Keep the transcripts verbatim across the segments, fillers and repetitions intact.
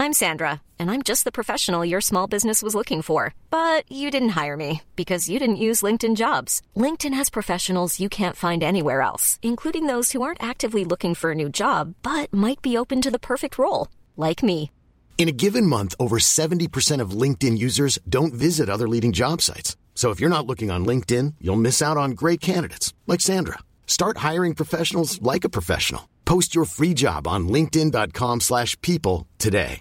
I'm Sandra, and I'm just the professional your small business was looking for. But you didn't hire me because you didn't use LinkedIn Jobs. LinkedIn has professionals you can't find anywhere else, including those who aren't actively looking for a new job, but might be open to the perfect role, like me. In a given month, over seventy percent of LinkedIn users don't visit other leading job sites. So if you're not looking on LinkedIn, you'll miss out on great candidates like Sandra. Start hiring professionals like a professional. Post your free job on linkedin.com slash people today.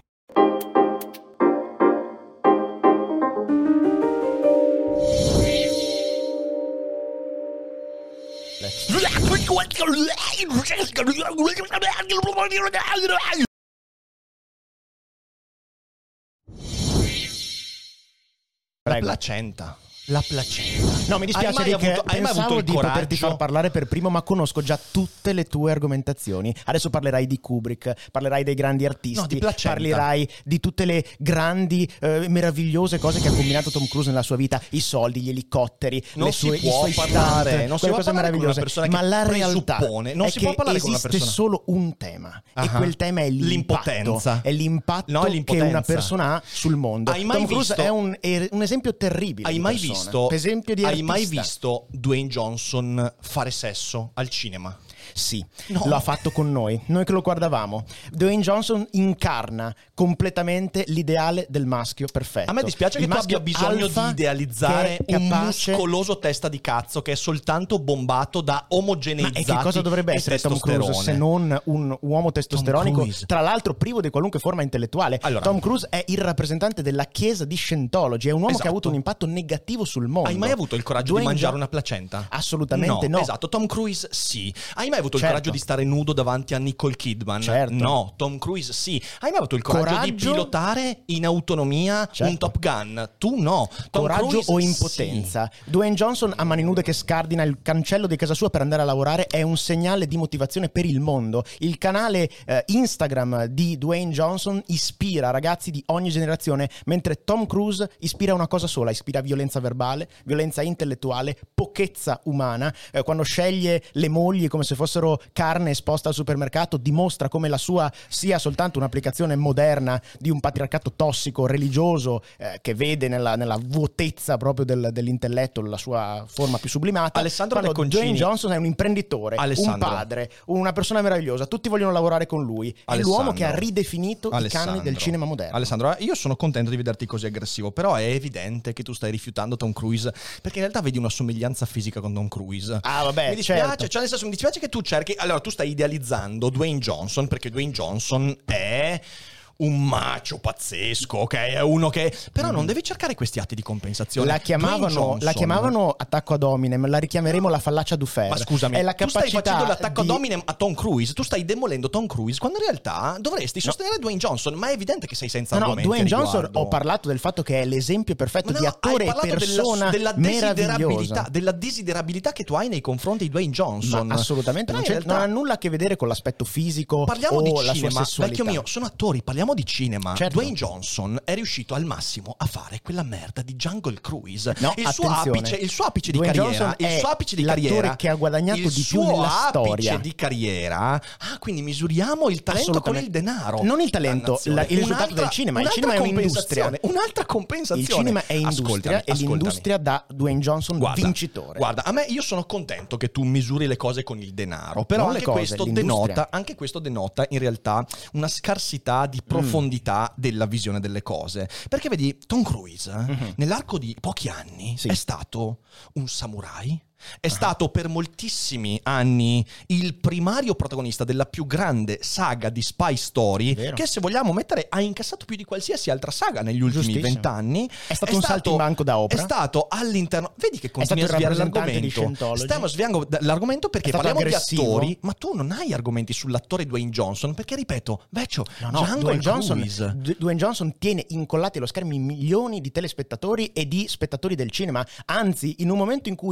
La placenta. La placenta. No, mi dispiace, hai mai Rick, avuto, hai mai pensavo avuto il di coraggio? poterti far parlare per primo, ma conosco già tutte le tue argomentazioni. Adesso parlerai di Kubrick, parlerai dei grandi artisti, No, di placenta. parlerai di tutte le grandi, eh, meravigliose cose che ha combinato Tom Cruise nella sua vita, i soldi, gli elicotteri, Non le si sue, può i suoi parlare, stunt, non si quelle può cose parlare con una meravigliose. persona che Ma la realtà presuppone, non è si che può parlare con una esiste persona- solo un tema, Ah, e quel tema è l'impatto, l'impotenza. è l'impatto, No, è che l'impotenza. una persona ha sul mondo. Hai mai Tom Cruise visto- è un, è un esempio terribile. Hai di mai persona. visto Per esempio di Hai mai artista. visto Dwayne Johnson fare sesso al cinema? Sì, No. lo ha fatto con noi, noi che lo guardavamo. Dwayne Johnson incarna completamente l'ideale del maschio perfetto. A me dispiace Il che tu maschio abbia bisogno alfa di idealizzare che è un capace- muscoloso testa di cazzo che è soltanto bombato da Ma omogeneizzati e che cosa dovrebbe e essere Tom testosterone. Cruise se non un uomo testosteronico, Cruise. tra l'altro privo di qualunque forma intellettuale? Allora- Tom Cruise è il rappresentante della chiesa di Scientology, è un uomo Esatto. che ha avuto un impatto negativo sul mondo. Hai mai avuto il coraggio Dwayne di mangiare Jo- una placenta? Assolutamente no. Esatto, Tom Cruise sì. Hai mai avuto Certo. il coraggio di stare nudo davanti a Nicole Kidman? Certo. No, Tom Cruise sì. Hai mai avuto il coraggio, di Coraggio? pilotare in autonomia Certo. un Top Gun? Tu no. Tom Coraggio Cruise, o sì. impotenza? Dwayne Johnson a mani nude che scardina il cancello di casa sua per andare a lavorare è un segnale di motivazione per il mondo. Il canale eh, Instagram di Dwayne Johnson ispira ragazzi di ogni generazione, mentre Tom Cruise ispira una cosa sola: ispira violenza verbale, violenza intellettuale, pochezza umana. Eh, quando sceglie le mogli come se fossero carne esposta al supermercato, dimostra come la sua sia soltanto un'applicazione moderna di un patriarcato tossico, religioso, eh, che vede nella, nella vuotezza proprio del, dell'intelletto la sua forma più sublimata. Alessandro Quando Lecconcini- Dwayne Johnson è un imprenditore, Alessandro. un padre, una persona meravigliosa, tutti vogliono lavorare con lui. È Alessandro. l'uomo che ha ridefinito i Alessandro. canoni del cinema moderno. Alessandro, io sono contento di vederti così aggressivo, però è evidente che tu stai rifiutando Tom Cruise, perché in realtà vedi una somiglianza fisica con Tom Cruise. Ah, vabbè, mi dispiace, certo. cioè nel senso mi dispiace che tu cerchi, allora tu stai idealizzando Dwayne Johnson, perché Dwayne Johnson è un macio pazzesco, ok? È uno che però non devi cercare questi atti di compensazione. La Dwayne chiamavano, Johnson- la chiamavano attacco ad hominem, la richiameremo la fallacia Dufer. Ma scusami, è la tu stai capacità facendo l'attacco di... ad hominem a Tom Cruise, tu stai demolendo Tom Cruise, quando in realtà dovresti sostenere Dwayne Johnson, ma è evidente che sei senza No, no, argomenti Dwayne a Johnson, riguardo. ho parlato del fatto che è l'esempio perfetto Ma di no, attore hai e parlato persona della, della desiderabilità, meravigliosa. della desiderabilità che tu hai nei confronti di Dwayne Johnson. Ma assolutamente, Però non, in c'è- realtà- non ha nulla a che vedere con l'aspetto fisico Parliamo o di la cinema, sua sessualità. vecchio mio, sono attori, parliamo di cinema. Certo. Dwayne Johnson è riuscito al massimo a fare quella merda di Jungle Cruise. No, il, suo attenzione. apice, il suo apice di Dwayne carriera, Johnson il è suo apice di l'attore carriera che ha guadagnato il di più suo nella apice storia. di carriera. Ah, quindi misuriamo il talento con il denaro. Non il talento, Dannazione. la- il risultato Un'altra- del cinema. Il un'altra cinema è un'industria. compensazione, Un'altra compensazione. Il cinema è industria Ascoltami, e ascoltami. l'industria dà Dwayne Johnson Guarda, vincitore. Guarda, a me io sono contento che tu misuri le cose con il denaro, però Non le anche, cose, questo l'industria. denota, anche questo denota in realtà una scarsità di profondità Mm. della visione delle cose. Perché vedi, Tom Cruise Mm-hmm. nell'arco di pochi anni Sì. è stato un samurai. È stato per moltissimi anni il primario protagonista della più grande saga di spy story, Vero. che se vogliamo mettere ha incassato più di qualsiasi altra saga negli ultimi Giustissimo. vent'anni. È stato un saltimbanco da Oprah. È stato all'interno. Vedi che È continui a stato il sviare rappresentante di l'argomento. Scientology. Stiamo sviando l'argomento perché È stato parliamo aggressivo. di attori, ma tu non hai argomenti sull'attore Dwayne Johnson, perché ripeto, vecchio, No, no, Django Dwayne Johnson, Cruise. D- Dwayne Johnson tiene incollati allo schermo milioni di telespettatori e di spettatori del cinema. Anzi, in un momento in cui il cinema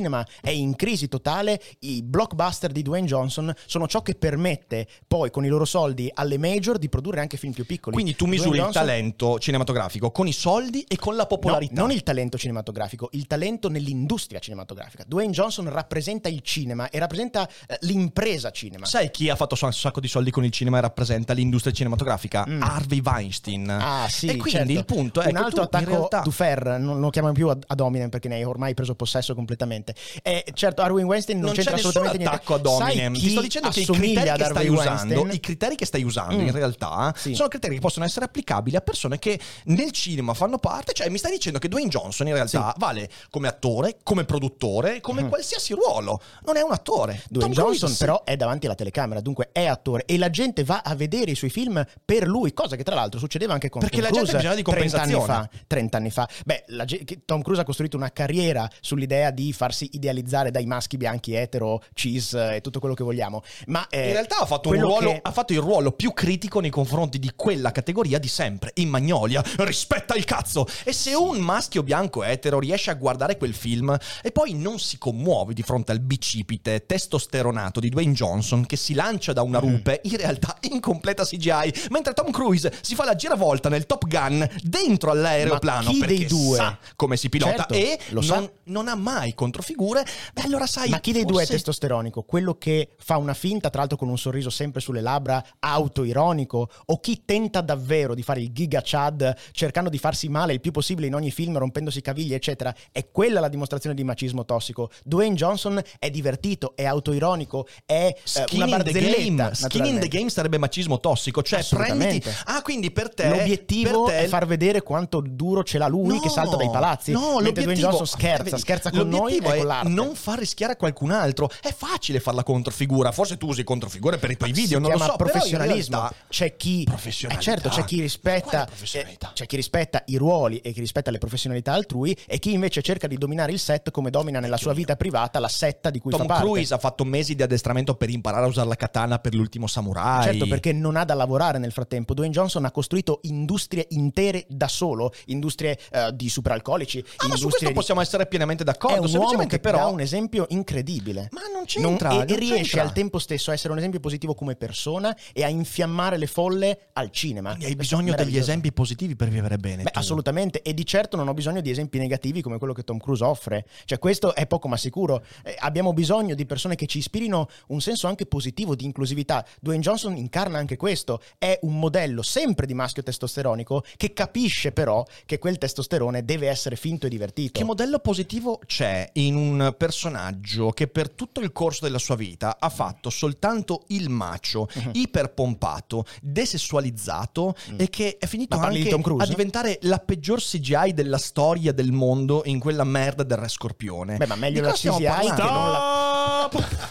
cinema è in crisi totale, i blockbuster di Dwayne Johnson sono ciò che permette poi con i loro soldi alle major di produrre anche film più piccoli. Quindi tu misuri Dwayne il Johnson... talento cinematografico con i soldi e con la popolarità. No, non il talento cinematografico, il talento nell'industria cinematografica. Dwayne Johnson rappresenta il cinema e rappresenta eh, l'impresa cinema. Sai chi ha fatto un sacco di soldi con il cinema e rappresenta l'industria cinematografica? Mm. Harvey Weinstein. Ah sì, e quindi certo. il punto è un che altro tu, attacco in realtà... Dufer, non lo chiamano più ad, ad hominem perché ne hai ormai preso possesso completamente. E certo Harvey Weinstein non, non c'entra c'è assolutamente nessun niente. attacco ad hominem. Sai Ti sto dicendo che i criteri che stai usando, Weinstein? i criteri che stai usando Mm. in realtà Sì. sono criteri che possono essere applicabili a persone che nel cinema fanno parte. Cioè mi stai dicendo che Dwayne Johnson in realtà Sì. vale come attore, come produttore, come Mm. qualsiasi ruolo. Non è un attore. Dwayne Tom Johnson Cruise, però è davanti alla telecamera, dunque è attore e la gente va a vedere i suoi film per lui, cosa che tra l'altro succedeva anche con Perché Tom la gente Cruise ha bisogno di trenta anni compensazione. fa. trenta anni fa. Beh, la ge- che Tom Cruise ha costruito una carriera sull'idea di farsi idealizzare dai maschi bianchi etero, cis e tutto quello che vogliamo. Ma eh, in realtà ha fatto, un quello ruolo, che- ha fatto il ruolo più critico nei confronti di quella categoria di sempre, in Magnolia, rispetta il cazzo. E se un maschio bianco etero riesce a guardare quel film e poi non si commuove di fronte al bicipite testosteronato di Dwayne Johnson che si lancia da una rupe, in realtà in completa C G I, mentre Tom Cruise si fa la giravolta nel Top Gun dentro all'aeroplano Ma chi perché dei due? sa come si pilota, Certo, e lo sa. non, non ha mai controfigure. Beh, allora sai, Ma chi dei due è forse- testosteronico? Quello che fa una finta, tra l'altro con un sorriso sempre sulle labbra, autoironico? O chi tenta davvero di fare il giga Chad cercando di farsi male il più possibile in ogni film, rompendosi caviglie, eccetera? È quella la dimostrazione di macismo tossico. Dwayne Johnson è divertito, è autoironico, è eh, Skin una in the barzelletta. game. Skin in the naturalmente. game sarebbe macismo tossico. Cioè, Assolutamente. prenditi. Ah, quindi per te. L'obiettivo per te... è far vedere quanto duro ce l'ha lui No, che salta dai palazzi. No, mentre Dwayne l'obiettivo Johnson scherza, vedi, scherza con noi l'obiettivo e con è l'arte. non far rischiare a qualcun altro. È facile fare la controfigura. Forse tu usi controfigure per i tuoi video, si non lo chiama so. però in professionalismo. realtà- C'è chi Professionalità. eh certo, c'è chi Quale rispetta professionalità? eh, c'è chi rispetta i ruoli e chi rispetta le professionalità altrui e chi invece cerca di dominare il set come domina nella sua vita privata la setta di cui Tom fa parte. Cruise ha fatto mesi di addestramento per imparare a usare la katana per l'ultimo samurai. Certo, perché non ha da lavorare nel frattempo. Dwayne Johnson ha costruito industrie intere da solo, industrie eh, di superalcolici, Ah, ma su industrie questo di... possiamo essere pienamente È d'accordo. un uomo Semplicemente che però dà un esempio incredibile. Ma non c'entra, Non- e, non e riesce c'entra. al tempo stesso a essere un esempio positivo come persona e a infiammare le folle al cinema. Quindi hai Questo è bisogno degli meraviglioso. esempi positivi per vivere bene. Beh, tu. assolutamente, e di certo non ho bisogno di esempi negativi come quello che Tom Cruise offre. Cioè, questo è poco ma sicuro. Eh, abbiamo bisogno di persone che ci ispirino un senso anche positivo di inclusività. Dwayne Johnson incarna anche questo. È un modello sempre di maschio testosteronico che capisce però che quel testosterone deve essere finto e divertito. Che modello positivo c'è in un personaggio che per tutto il corso della sua vita ha fatto soltanto il macho, Mhm. iperpompato, desessualizzato e che è finito Ma parli di anche Tom Cruise? a diventare la peggior C G I della storia del mondo in quella merda del Re Scorpione. Beh, ma meglio Di la cosa C G I stiamo che parlando? non la...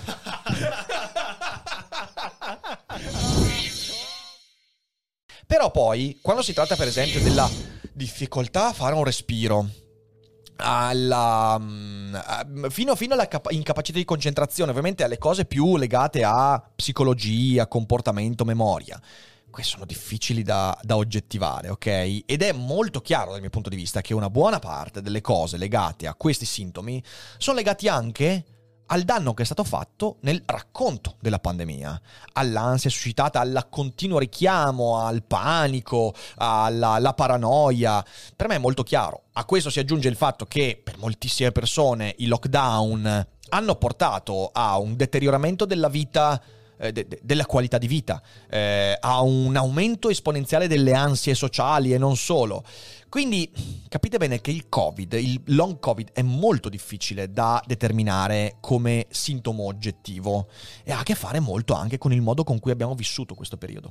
Però poi, quando si tratta per esempio della difficoltà a fare un respiro, alla, mm, a- fino, fino alla capa- incapacità di concentrazione, ovviamente alle cose più legate a psicologia, comportamento, memoria, queste sono difficili da, da oggettivare, ok? Ed è molto chiaro dal mio punto di vista che una buona parte delle cose legate a questi sintomi sono legati anche al danno che è stato fatto nel racconto della pandemia, all'ansia suscitata, al continuo richiamo, al panico, alla, alla paranoia. Per me è molto chiaro. A questo si aggiunge il fatto che per moltissime persone i lockdown hanno portato a un deterioramento della vita, eh, de- de- della qualità di vita, eh, a un aumento esponenziale delle ansie sociali e non solo. Quindi capite bene che il Covid, il long Covid, è molto difficile da determinare come sintomo oggettivo e ha a che fare molto anche con il modo con cui abbiamo vissuto questo periodo.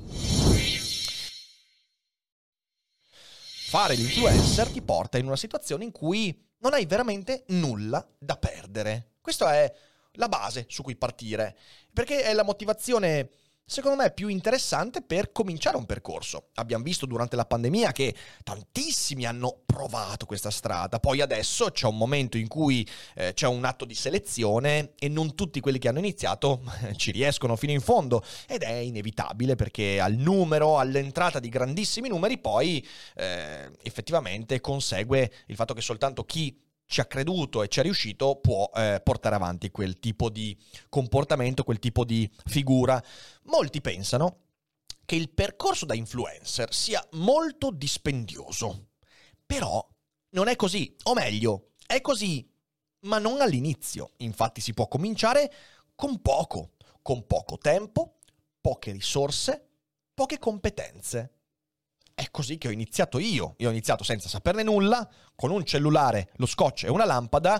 Fare l'influencer ti porta in una situazione in cui non hai veramente nulla da perdere. Questa è la base su cui partire, perché è la motivazione, secondo me, più interessante per cominciare un percorso. Abbiamo visto durante la pandemia che tantissimi hanno provato questa strada, poi adesso c'è un momento in cui eh, c'è un atto di selezione e non tutti quelli che hanno iniziato ci riescono fino in fondo, ed è inevitabile perché al numero, all'entrata di grandissimi numeri poi eh, effettivamente consegue il fatto che soltanto chi ci ha creduto e ci è riuscito può eh, portare avanti quel tipo di comportamento, quel tipo di figura. Molti pensano che il percorso da influencer sia molto dispendioso, però non è così, o meglio, è così, ma non all'inizio. Infatti si può cominciare con poco, con poco tempo, poche risorse, poche competenze. È così che ho iniziato io. Io ho iniziato senza saperne nulla, con un cellulare, lo scotch e una lampada,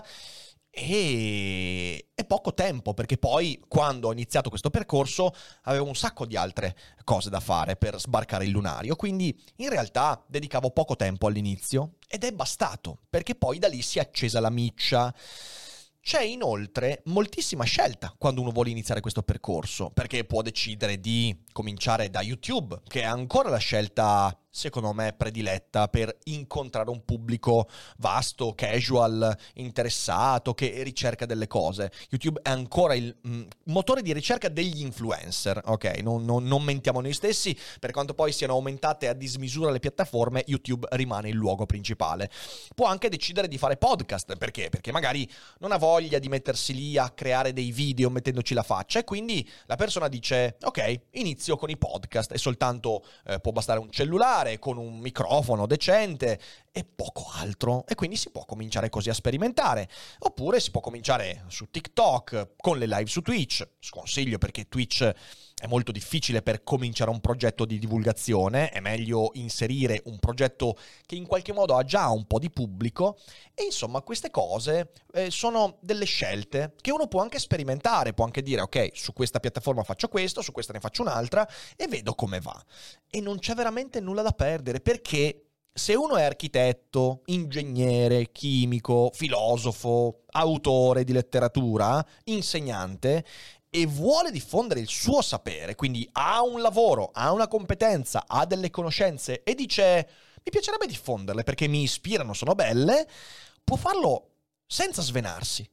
e... e poco tempo, perché poi quando ho iniziato questo percorso avevo un sacco di altre cose da fare per sbarcare il lunario, quindi in realtà dedicavo poco tempo all'inizio ed è bastato, perché poi da lì si è accesa la miccia. C'è inoltre moltissima scelta quando uno vuole iniziare questo percorso, perché può decidere di cominciare da YouTube, che è ancora la scelta, secondo me, prediletta per incontrare un pubblico vasto, casual, interessato, che ricerca delle cose. YouTube è ancora il mh, motore di ricerca degli influencer, ok? Non, non, non mentiamo noi stessi, per quanto poi siano aumentate a dismisura le piattaforme, YouTube rimane il luogo principale. Può anche decidere di fare podcast, perché? Perché magari non ha voglia di mettersi lì a creare dei video mettendoci la faccia, e quindi la persona dice, ok, inizio con i podcast, e soltanto eh, può bastare un cellulare con un microfono decente e poco altro, e quindi si può cominciare così a sperimentare. Oppure si può cominciare su TikTok con le live su Twitch. Sconsiglio, perché Twitch è molto difficile per cominciare un progetto di divulgazione, è meglio inserire un progetto che in qualche modo ha già un po' di pubblico. E insomma, queste cose eh, sono delle scelte che uno può anche sperimentare, può anche dire, ok, su questa piattaforma faccio questo, su questa ne faccio un'altra e vedo come va. E non c'è veramente nulla da perdere, perché se uno è architetto, ingegnere, chimico, filosofo, autore di letteratura, insegnante, e vuole diffondere il suo sapere, quindi ha un lavoro, ha una competenza, ha delle conoscenze e dice, mi piacerebbe diffonderle perché mi ispirano, sono belle, può farlo senza svenarsi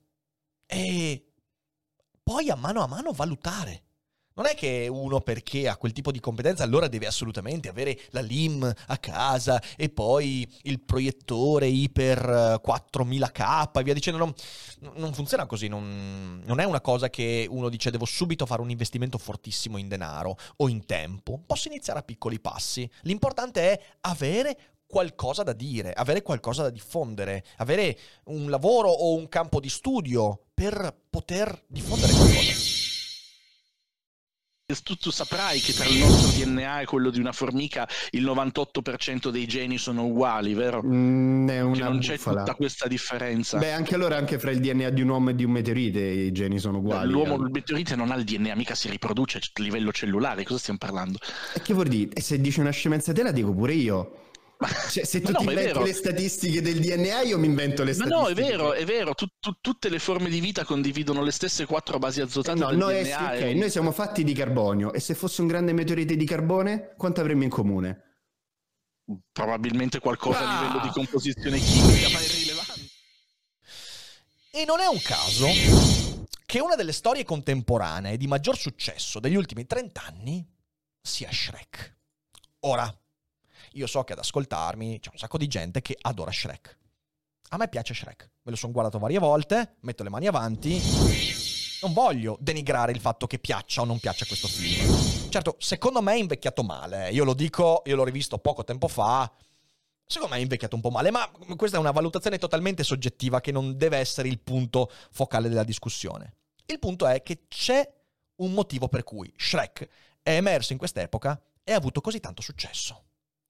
e poi a mano a mano valutare. Non è che uno, perché ha quel tipo di competenza, allora deve assolutamente avere la L I M a casa e poi il proiettore iper quattromila K e via dicendo. Non, non funziona così, non, non è una cosa che uno dice devo subito fare un investimento fortissimo in denaro o in tempo. Posso iniziare a piccoli passi. L'importante è avere qualcosa da dire, avere qualcosa da diffondere, avere un lavoro o un campo di studio per poter diffondere qualcosa. Tu, tu saprai che tra il nostro D N A e quello di una formica il novantotto per cento dei geni sono uguali, vero? Mm, è una che non bufala. C'è tutta questa differenza. Beh, anche allora anche fra il D N A di un uomo e di un meteorite i geni sono uguali. L'uomo, il meteorite non ha il D N A, mica si riproduce a livello cellulare, cosa stiamo parlando? E che vuol dire? E se dici una scemenza te la dico pure io. Cioè, se tu no, ti inventi le statistiche del D N A, io mi invento le ma statistiche. no, è vero, è vero, tu, tu, tutte le forme di vita condividono le stesse quattro basi azotate no, del noi, D N A. ok, e... noi siamo fatti di carbonio, e se fosse un grande meteorite di carbone, quanto avremmo in comune? Probabilmente qualcosa ah! a livello di composizione chimica, ma è irrilevante. E non è un caso che una delle storie contemporanee di maggior successo degli ultimi trent'anni sia Shrek. Ora, io so che ad ascoltarmi c'è un sacco di gente che adora Shrek. A me piace Shrek, me lo sono guardato varie volte, metto le mani avanti. Non voglio denigrare il fatto che piaccia o non piaccia questo film. Certo, secondo me è invecchiato male. Io lo dico, io l'ho rivisto poco tempo fa. Secondo me è invecchiato un po' male, ma questa è una valutazione totalmente soggettiva che non deve essere il punto focale della discussione. Il punto è che c'è un motivo per cui Shrek è emerso in quest'epoca e ha avuto così tanto successo.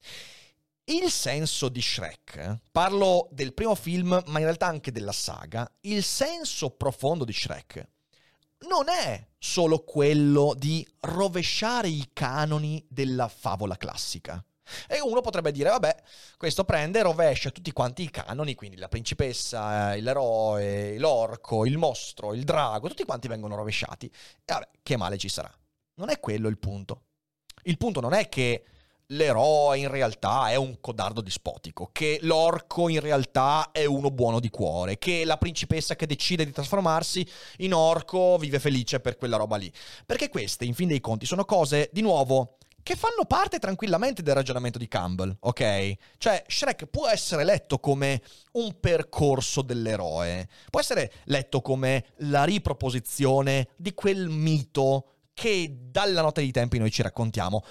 Il senso di Shrek, parlo del primo film, ma in realtà anche della saga, il senso profondo di Shrek non è solo quello di rovesciare i canoni della favola classica. E uno potrebbe dire, vabbè, questo prende e rovescia tutti quanti i canoni, quindi la principessa, l'eroe, l'orco, il mostro, il drago, tutti quanti vengono rovesciati. E vabbè, che male ci sarà? Non è quello il punto. Il punto non è che l'eroe in realtà è un codardo dispotico, che l'orco in realtà è uno buono di cuore, che la principessa che decide di trasformarsi in orco vive felice per quella roba lì. Perché queste, in fin dei conti, sono cose, di nuovo, che fanno parte tranquillamente del ragionamento di Campbell, ok? Cioè, Shrek può essere letto come un percorso dell'eroe, può essere letto come la riproposizione di quel mito che dalla notte dei tempi noi ci raccontiamo,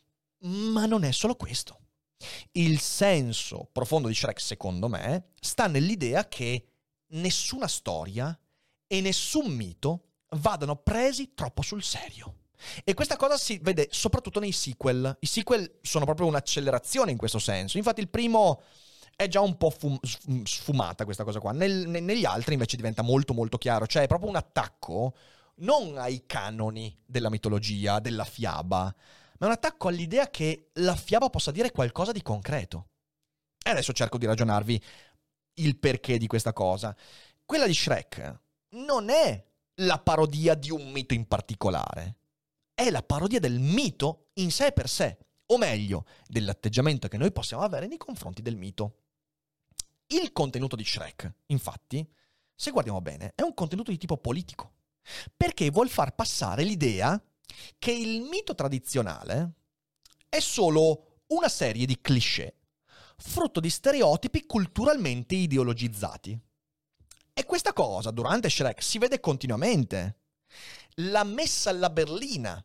ma non è solo questo. Il senso profondo di Shrek, secondo me, sta nell'idea che nessuna storia e nessun mito vadano presi troppo sul serio. E questa cosa si vede soprattutto nei sequel. I sequel sono proprio un'accelerazione in questo senso. Infatti il primo è già un po' fum- sfumata questa cosa qua. Nel, ne- negli altri invece diventa molto molto chiaro. Cioè è proprio un attacco non ai canoni della mitologia, della fiaba, ma è un attacco all'idea che la fiaba possa dire qualcosa di concreto. E adesso cerco di ragionarvi il perché di questa cosa. Quella di Shrek non è la parodia di un mito in particolare. È la parodia del mito in sé per sé, o meglio, dell'atteggiamento che noi possiamo avere nei confronti del mito. Il contenuto di Shrek, infatti, se guardiamo bene, è un contenuto di tipo politico, perché vuol far passare l'idea che il mito tradizionale è solo una serie di cliché, frutto di stereotipi culturalmente ideologizzati. E questa cosa, durante Shrek, si vede continuamente. La messa alla berlina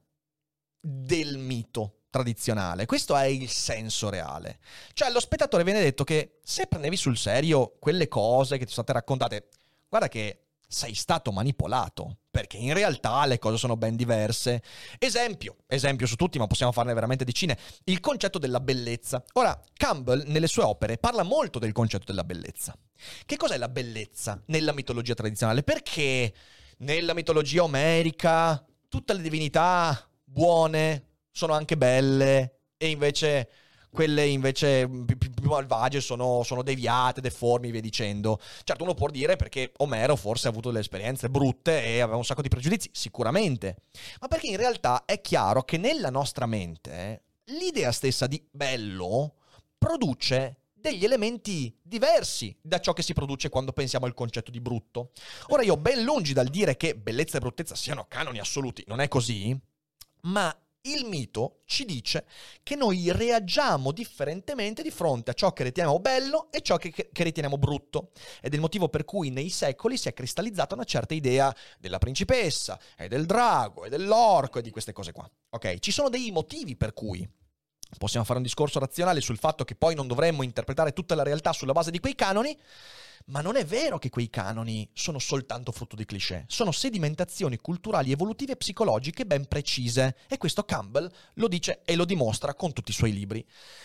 del mito tradizionale. Questo è il senso reale. Cioè, allo spettatore viene detto che se prendevi sul serio quelle cose che ti sono state raccontate, guarda che sei stato manipolato, perché in realtà le cose sono ben diverse. Esempio, esempio su tutti, ma possiamo farne veramente decine, il concetto della bellezza. Ora, Campbell, nelle sue opere, parla molto del concetto della bellezza. Che cos'è la bellezza nella mitologia tradizionale? Perché nella mitologia omerica tutte le divinità buone sono anche belle e invece quelle invece più, più, più malvagie sono, sono deviate, deformi e via dicendo. Certo, uno può dire perché Omero forse ha avuto delle esperienze brutte e aveva un sacco di pregiudizi, sicuramente, ma perché in realtà è chiaro che nella nostra mente l'idea stessa di bello produce degli elementi diversi da ciò che si produce quando pensiamo al concetto di brutto. Ora, io ben lungi dal dire che bellezza e bruttezza siano canoni assoluti, non è così, ma il mito ci dice che noi reagiamo differentemente di fronte a ciò che riteniamo bello e ciò che, che riteniamo brutto. Ed è il motivo per cui nei secoli si è cristallizzata una certa idea della principessa, e del drago, e dell'orco, e di queste cose qua. Ok? Ci sono dei motivi per cui possiamo fare un discorso razionale sul fatto che poi non dovremmo interpretare tutta la realtà sulla base di quei canoni, ma non è vero che quei canoni sono soltanto frutto di cliché. Sono sedimentazioni culturali, evolutive e psicologiche ben precise. E questo Campbell lo dice e lo dimostra con tutti i suoi libri.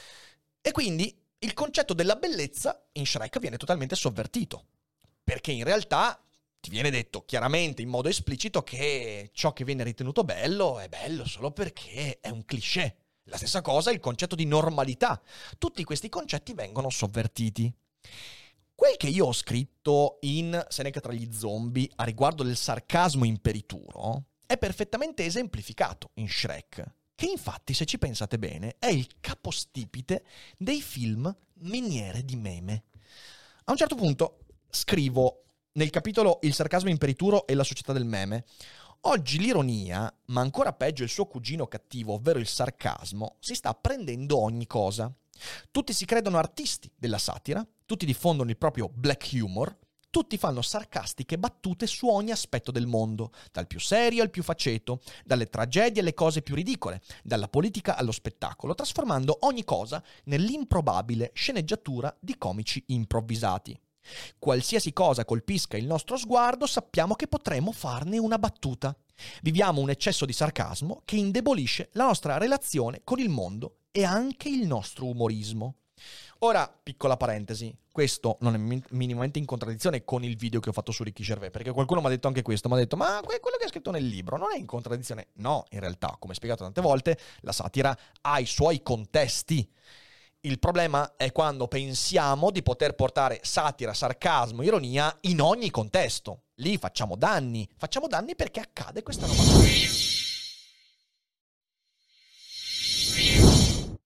E quindi il concetto della bellezza in Shrek viene totalmente sovvertito. Perché in realtà ti viene detto chiaramente, in modo esplicito, che ciò che viene ritenuto bello è bello solo perché è un cliché. La stessa cosa è il concetto di normalità. Tutti questi concetti vengono sovvertiti. Quel che io ho scritto in Seneca tra gli zombie a riguardo del sarcasmo imperituro è perfettamente esemplificato in Shrek, che infatti, se ci pensate bene, è il capostipite dei film miniere di meme. A un certo punto scrivo nel capitolo Il sarcasmo imperituro e la società del meme: oggi l'ironia, ma ancora peggio il suo cugino cattivo, ovvero il sarcasmo, si sta prendendo ogni cosa. Tutti si credono artisti della satira, tutti diffondono il proprio black humor, tutti fanno sarcastiche battute su ogni aspetto del mondo, dal più serio al più faceto, dalle tragedie alle cose più ridicole, dalla politica allo spettacolo, trasformando ogni cosa nell'improbabile sceneggiatura di comici improvvisati. Qualsiasi cosa colpisca il nostro sguardo, sappiamo che potremo farne una battuta. Viviamo un eccesso di sarcasmo che indebolisce la nostra relazione con il mondo e anche il nostro umorismo. Ora, piccola parentesi, questo non è minimamente in contraddizione con il video che ho fatto su Ricky Gervais, perché qualcuno mi ha detto anche questo, mi ha detto: ma quello che hai scritto nel libro non è in contraddizione? No, in realtà, come spiegato tante volte, la satira ha i suoi contesti. Il problema è quando pensiamo di poter portare satira, sarcasmo, ironia in ogni contesto. Lì facciamo danni. Facciamo danni perché accade questa roba.